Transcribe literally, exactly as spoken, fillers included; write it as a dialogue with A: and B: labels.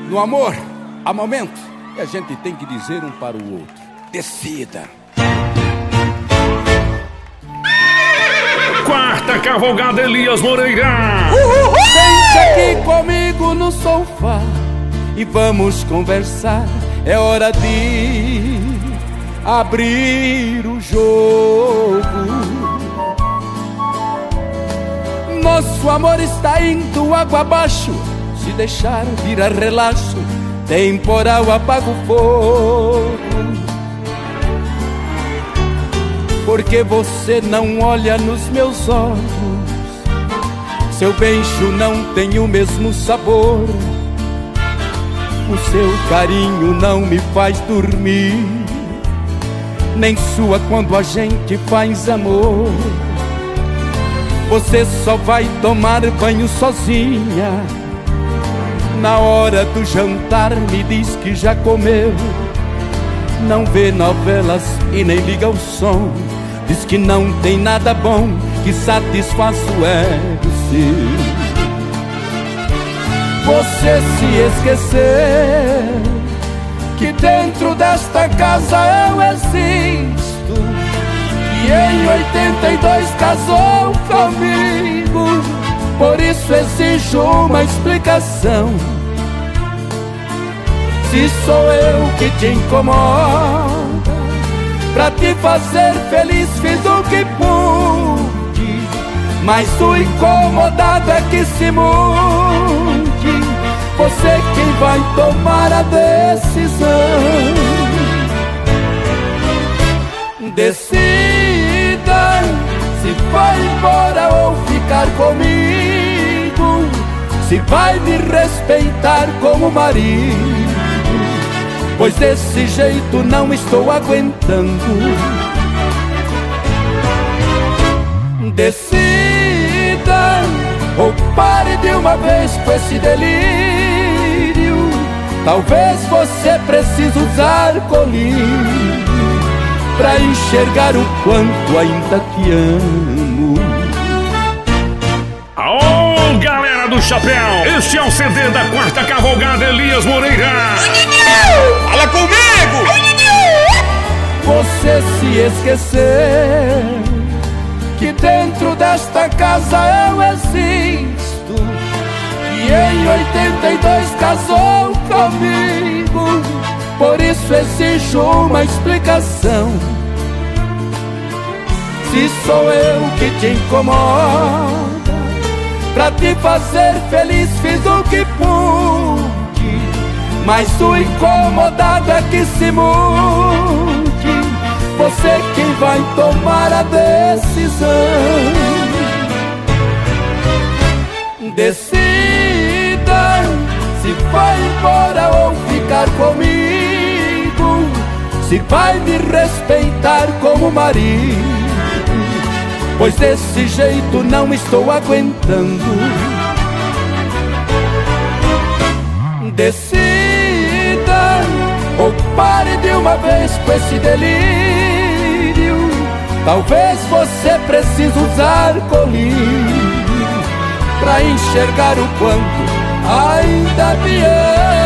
A: No amor, há momentos que a gente tem que dizer um para o outro: decida.
B: Quarta Cavalgada Elias Moreira.
A: Sente aqui comigo no sofá e vamos conversar. É hora de abrir o jogo. Nosso amor está indo água abaixo. Se deixar virar relaxo, temporal apaga o fogo. Porque você não olha nos meus olhos, seu beijo não tem o mesmo sabor, o seu carinho não me faz dormir, nem sua quando a gente faz amor. Você só vai tomar banho sozinha, na hora do jantar me diz que já comeu. Não vê novelas e nem liga o som, diz que não tem nada bom que satisfaz o ego seu. Você se esqueceu que dentro desta casa eu existo, e em oitenta e dois casou comigo. Por isso exijo uma explicação. Se sou eu que te incomoda, pra te fazer feliz fiz o que pude, mas o incomodado é que se mude. Você quem vai tomar a decisão. Decida se vai embora ou ficar comigo, se vai me respeitar como marido, pois desse jeito não estou aguentando. Decida ou pare de uma vez com esse delírio. Talvez você precise usar colírio pra enxergar o quanto ainda te amo.
B: Ô, galera do chapéu, este é o C D da Quarta Cavalgada Elias Moreira. Fala comigo!
A: Você se esqueceu que dentro desta casa eu existo, e em oitenta e dois casou comigo. Por isso exijo uma explicação. Se sou eu que te incomoda, pra te fazer feliz fiz o que pude, mas o incomodado é que se mude. Você quem vai tomar a decisão. Decida se vai embora ou ficar comigo, se vai me respeitar como marido, pois desse jeito não estou aguentando. Decida ou pare de uma vez com esse delírio. Talvez você precise usar colírio pra enxergar o quanto ainda me ama.